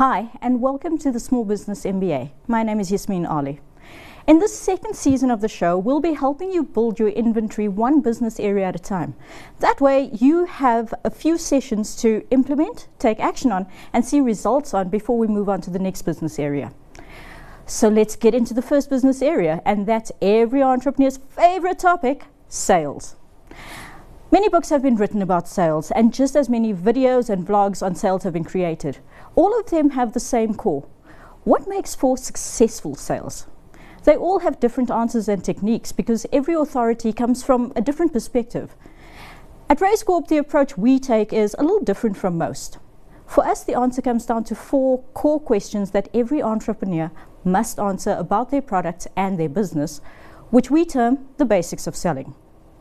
Hi, and welcome to the Small Business MBA. My name is Yasmin Ali. In this second season of the show, we'll be helping you build your inventory one business area at a time. That way, you have a few sessions to implement, take action on, and see results on before we move on to the next business area. So let's get into the first business area, and that's every entrepreneur's favorite topic, sales. Many books have been written about sales, and just as many videos and vlogs on sales have been created. All of them have the same core. What makes for successful sales? They all have different answers and techniques because every authority comes from a different perspective. At Race Corp, the approach we take is a little different from most. For us, the answer comes down to 4 core questions that every entrepreneur must answer about their products and their business, which we term the basics of selling.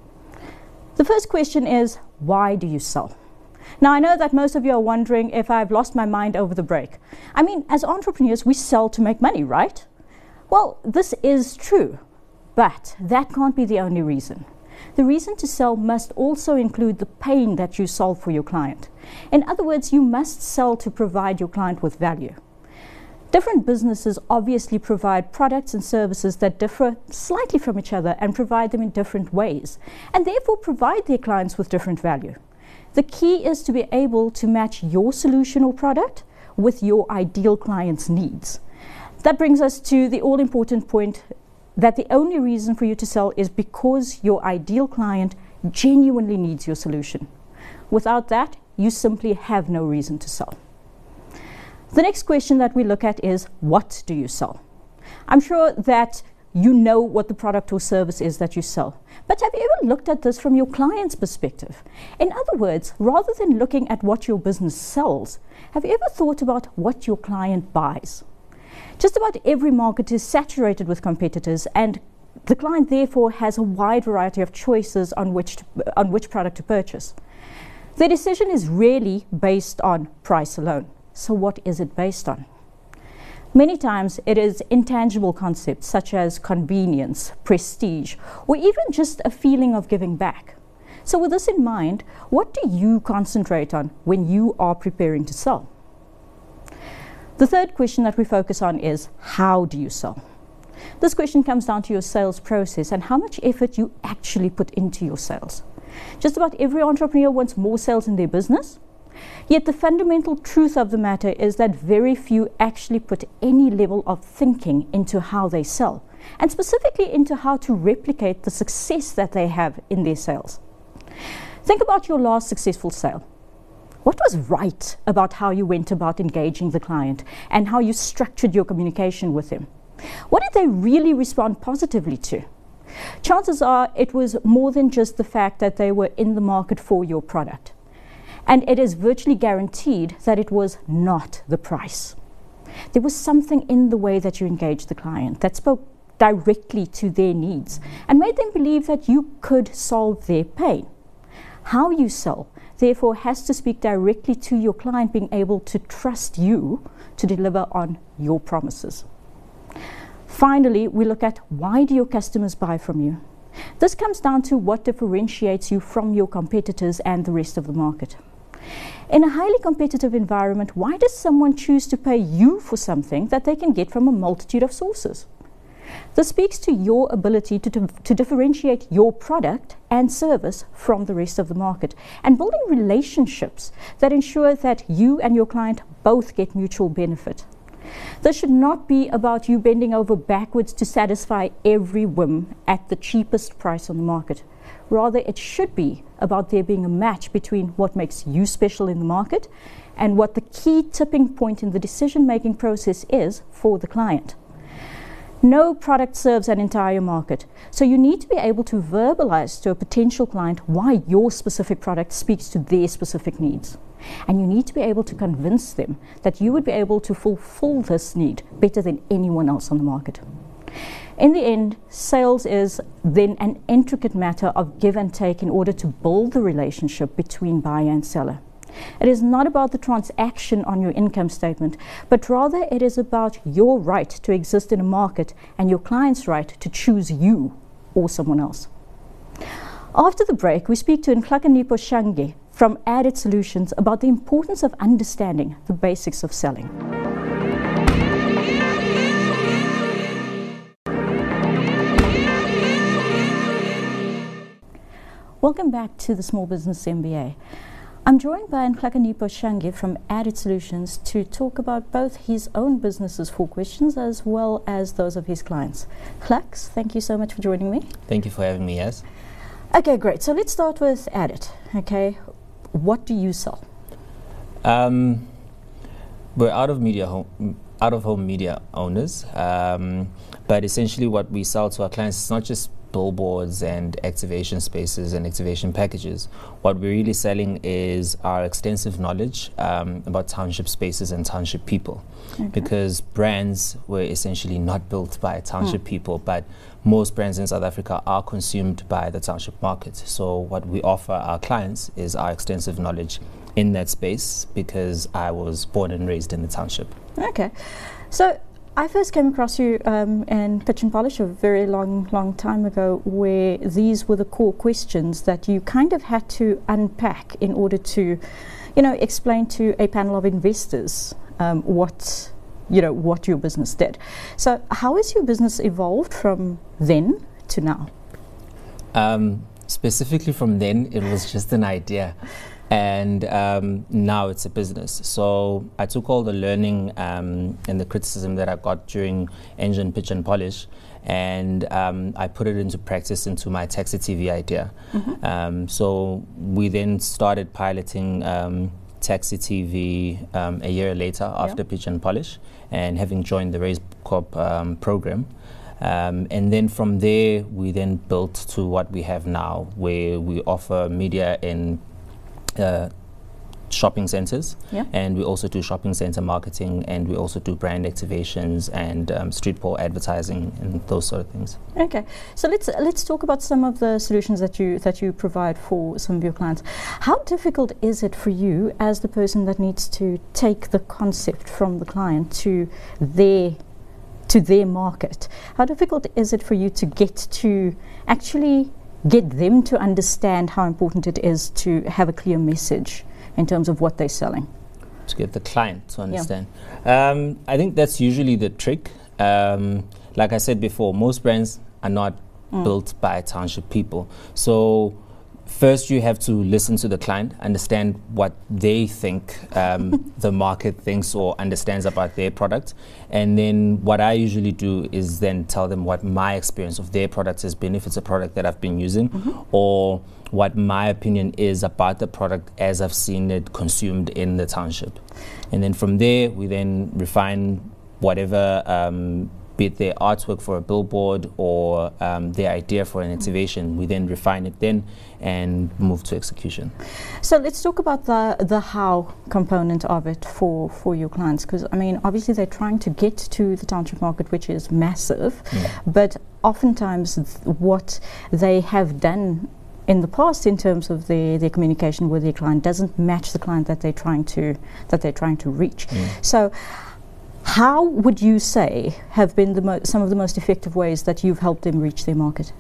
The first question is, why do you sell? Now, I know that most of you are wondering if I've lost my mind over the break. I mean, as entrepreneurs, we sell to make money, right? Well, this is true, but that can't be the only reason. The reason to sell must also include the pain that you solve for your client. In other words, you must sell to provide your client with value. Different businesses obviously provide products and services that differ slightly from each other and provide them in different ways, and therefore provide their clients with different value. The key is to be able to match your solution or product with your ideal client's needs. That brings us to the all-important point that the only reason for you to sell is because your ideal client genuinely needs your solution. Without that, you simply have no reason to sell. The next question that we look at is, what do you sell? I'm sure that you know what the product or service is that you sell. But have you ever looked at this from your client's perspective? In other words, rather than looking at what your business sells, have you ever thought about what your client buys? Just about every market is saturated with competitors, and the client therefore has a wide variety of choices on which product to purchase. Their decision is rarely based on price alone. So what is it based on? Many times it is intangible concepts such as convenience, prestige, or even just a feeling of giving back. So with this in mind, what do you concentrate on when you are preparing to sell? The third question that we focus on is, how do you sell? This question comes down to your sales process and how much effort you actually put into your sales. Just about every entrepreneur wants more sales in their business. Yet the fundamental truth of the matter is that very few actually put any level of thinking into how they sell, and specifically into how to replicate the success that they have in their sales. Think about your last successful sale. What was right about how you went about engaging the client and how you structured your communication with them? What did they really respond positively to? Chances are it was more than just the fact that they were in the market for your product. And it is virtually guaranteed that it was not the price. There was something in the way that you engaged the client that spoke directly to their needs and made them believe that you could solve their pain. How you sell, therefore, has to speak directly to your client being able to trust you to deliver on your promises. Finally, we look at, why do your customers buy from you? This comes down to what differentiates you from your competitors and the rest of the market. In a highly competitive environment, why does someone choose to pay you for something that they can get from a multitude of sources? This speaks to your ability to differentiate your product and service from the rest of the market and building relationships that ensure that you and your client both get mutual benefit. This should not be about you bending over backwards to satisfy every whim at the cheapest price on the market. Rather, it should be about there being a match between what makes you special in the market and what the key tipping point in the decision-making process is for the client. No product serves an entire market, so you need to be able to verbalize to a potential client why your specific product speaks to their specific needs. And you need to be able to convince them that you would be able to fulfill this need better than anyone else on the market. In the end, sales is then an intricate matter of give and take in order to build the relationship between buyer and seller. It is not about the transaction on your income statement, but rather it is about your right to exist in a market and your client's right to choose you or someone else. After the break, we speak to Nhlakanipho Shange, from Added Solutions about the importance of understanding the basics of selling. Welcome back to the Small Business MBA. I'm joined by Nhlakanipho Shange from Added Solutions to talk about both his own business's 4 questions as well as those of his clients. Hlax, thank you so much for joining me. Thank you for having me, yes. Okay, great. So let's start with Added. Okay, what do you sell? We're out-of-home media owners, but essentially what we sell to our clients is not just billboards and activation spaces and activation packages. What we're really selling is our extensive knowledge about township spaces and township people. Okay. Because brands were essentially not built by township people, but most brands in South Africa are consumed by the township market. So what we offer our clients is our extensive knowledge in that space, because I was born and raised in the township. Okay, so I first came across you in Pitch and Polish a very long time ago, where these were the core questions that you kind of had to unpack in order to, explain to a panel of investors what your business did. So how has your business evolved from then to now? Specifically from then, it was just an idea. And now it's a business. So I took all the learning and the criticism that I got during Engine, Pitch and Polish, and I put it into practice into my Taxi TV idea. So we then started piloting Taxi TV a year later after Pitch and Polish, and having joined the Raise Corp program. And then from there, we then built to what we have now, where we offer media in shopping centers, and we also do shopping center marketing, and we also do brand activations and street pole advertising and those sort of things. Okay, so let's talk about some of the solutions that you provide for some of your clients. How difficult is it for you as the person that needs to take the concept from the client to their market? How difficult is it for you to actually get them to understand how important it is to have a clear message in terms of what they're selling? To get the client to understand. I think that's usually the trick. Like I said before, most brands are not built by township people. So first you have to listen to the client, understand what they think the market thinks or understands about their product. And then what I usually do is then tell them what my experience of their product has been, if it's a product that I've been using, or what my opinion is about the product as I've seen it consumed in the township. And then from there, we then refine whatever, be it their artwork for a billboard or their idea for an activation. We then refine it then and move to execution. So let's talk about the how component of it for your clients, because I mean obviously they're trying to get to the township market, which is massive, but oftentimes what they have done in the past in terms of their communication with their client doesn't match the client that they're trying to reach. So how would you say have been some of the most effective ways that you've helped them reach their market?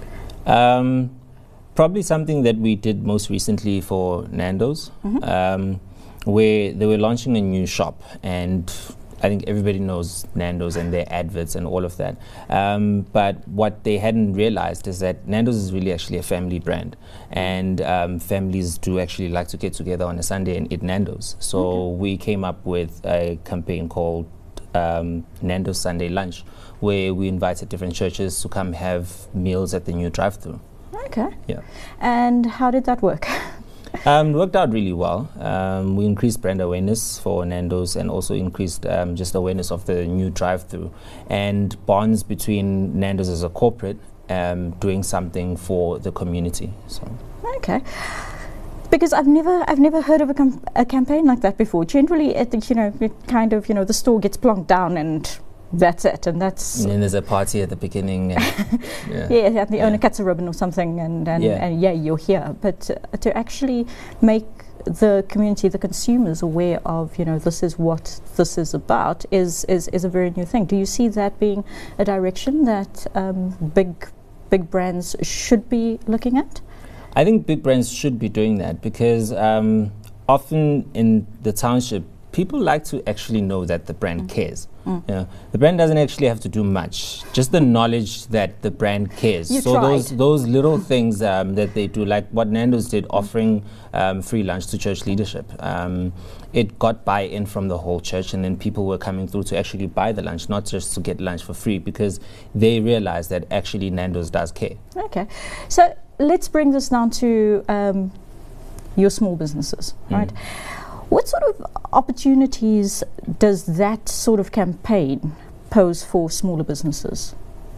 Probably something that we did most recently for Nando's, where they were launching a new shop, and I think everybody knows Nando's and their adverts and all of that. But what they hadn't realized is that Nando's is really actually a family brand, and families do actually like to get together on a Sunday and eat Nando's. So we came up with a campaign called Nando's Sunday Lunch, where we invited different churches to come have meals at the new drive-thru. Okay. Yeah. And how did that work? It worked out really well. We increased brand awareness for Nando's and also increased just awareness of the new drive-thru and bonds between Nando's as a corporate doing something for the community. So. Okay. Because I've never heard of a campaign like that before. Generally, the store gets plonked down and that's it, and then there's a party at the beginning. And and the owner cuts a ribbon or something, and you're here. But to actually make the community, the consumers, aware of this is what this is about is a very new thing. Do you see that being a direction that big brands should be looking at? I think big brands should be doing that because often in the township, people like to actually know that the brand cares. You know, the brand doesn't actually have to do much, just the knowledge that the brand cares. You so tried. those little things that they do, like what Nando's did, offering free lunch to church leadership, it got buy-in from the whole church, and then people were coming through to actually buy the lunch, not just to get lunch for free, because they realized that actually Nando's does care. Okay, so let's bring this down to your small businesses, right? What sort of opportunities does that sort of campaign pose for smaller businesses?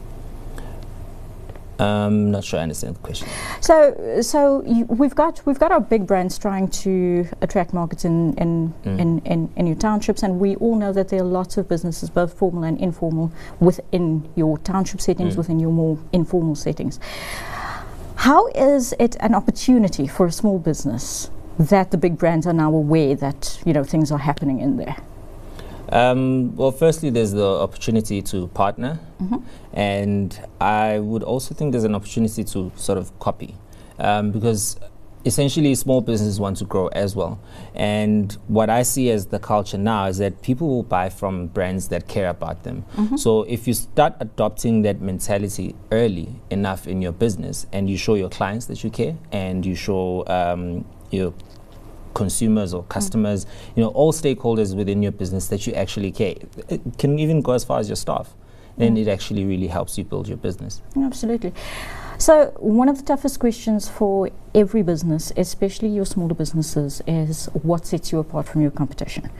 Not sure I understand the question. So we've got our big brands trying to attract markets in your townships, and we all know that there are lots of businesses, both formal and informal, within your township settings, within your more informal settings. How is it an opportunity for a small business that the big brands are now aware that, you know, things are happening in there? Well, firstly, there's the opportunity to partner, and I would also think there's an opportunity to sort of copy, because essentially small businesses want to grow as well. And what I see as the culture now is that people will buy from brands that care about them. So if you start adopting that mentality early enough in your business, and you show your clients that you care, and you show your consumers or customers, you know, all stakeholders within your business that you actually care. It can even go as far as your staff. Then it actually really helps you build your business. Absolutely. So one of the toughest questions for every business, especially your smaller businesses, is what sets you apart from your competition?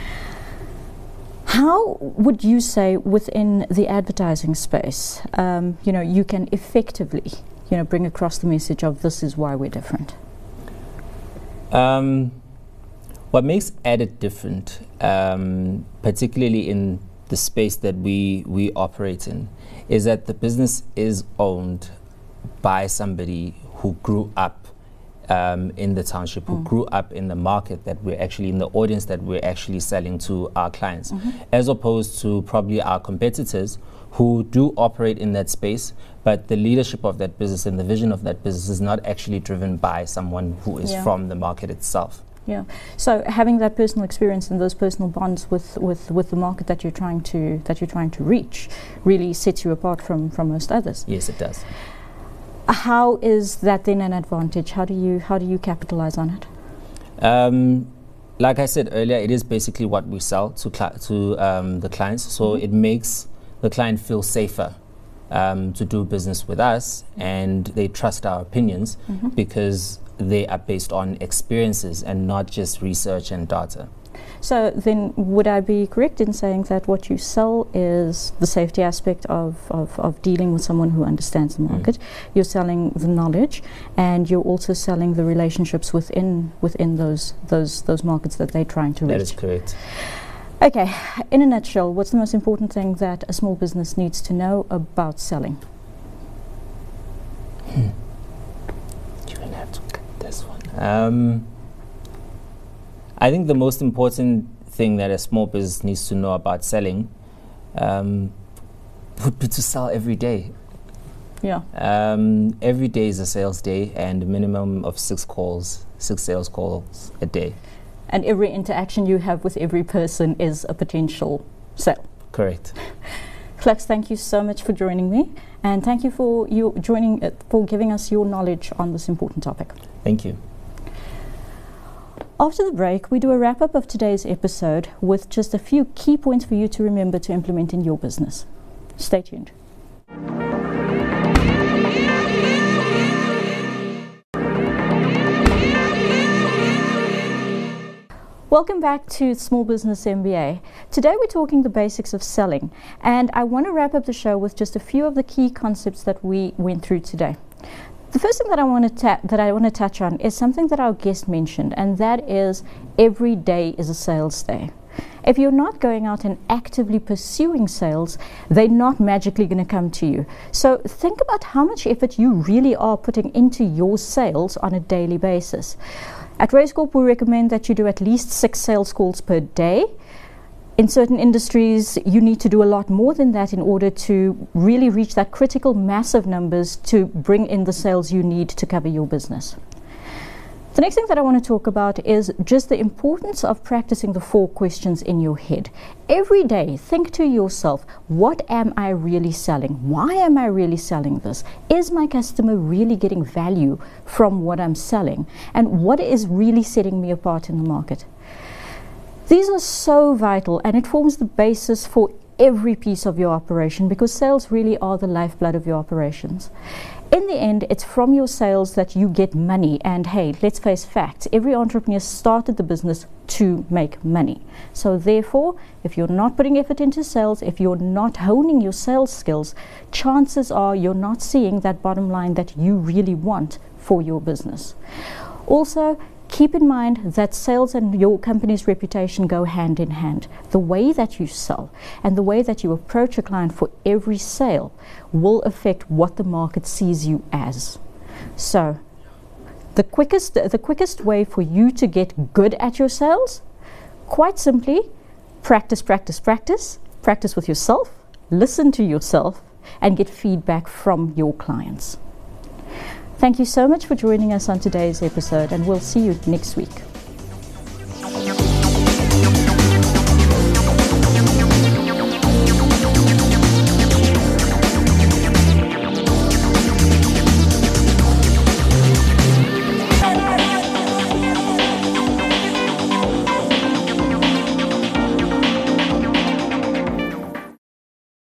How would you say within the advertising space, you know, you can effectively, you know, bring across the message of this is why we're different? What makes Adit different, particularly in the space that we operate in, is that the business is owned by somebody who grew up in the township, who grew up in the market that we're actually, in the audience that we're actually selling to our clients, as opposed to probably our competitors who do operate in that space, but the leadership of that business and the vision of that business is not actually driven by someone who is from the market itself. Yeah. So having that personal experience and those personal bonds with the market that you're trying to reach really sets you apart from most others. Yes, it does. How is that then an advantage? How do you capitalize on it? Like I said earlier, it is basically what we sell to the clients. So it makes the client feel safer to do business with us, and they trust our opinions because they are based on experiences and not just research and data. So then would I be correct in saying that what you sell is the safety aspect of dealing with someone who understands the market, you're selling the knowledge, and you're also selling the relationships within those markets that they're trying to reach? That is correct. Okay, in a nutshell, what's the most important thing that a small business needs to know about selling? You're going to have to cut this one. I think the most important thing that a small business needs to know about selling would be to sell every day. Yeah. Every day is a sales day, and a minimum of 6 sales calls a day. And every interaction you have with every person is a potential sale. Correct. Klux, thank you so much for joining me, and thank you for for giving us your knowledge on this important topic. Thank you. After the break, we do a wrap-up of today's episode with just a few key points for you to remember to implement in your business. Stay tuned. Welcome back to Small Business MBA. Today we're talking the basics of selling, and I want to wrap up the show with just a few of the key concepts that we went through today. The first thing that I want to touch on is something that our guest mentioned, and that is every day is a sales day. If you're not going out and actively pursuing sales, they're not magically going to come to you. So think about how much effort you really are putting into your sales on a daily basis. At Race Corp, we recommend that you do at least 6 sales calls per day. In certain industries, you need to do a lot more than that in order to really reach that critical mass of numbers to bring in the sales you need to cover your business. The next thing that I want to talk about is just the importance of practicing the 4 questions in your head. Every day, think to yourself, what am I really selling? Why am I really selling this? Is my customer really getting value from what I'm selling? And what is really setting me apart in the market? These are so vital, and it forms the basis for every piece of your operation, because sales really are the lifeblood of your operations. In the end, it's from your sales that you get money, and hey, let's face facts, every entrepreneur started the business to make money. So therefore, if you're not putting effort into sales, if you're not honing your sales skills, chances are you're not seeing that bottom line that you really want for your business. Also, keep in mind that sales and your company's reputation go hand in hand. The way that you sell and the way that you approach a client for every sale will affect what the market sees you as. So, the quickest way for you to get good at your sales, quite simply, practice with yourself, listen to yourself, and get feedback from your clients. Thank you so much for joining us on today's episode, and we'll see you next week.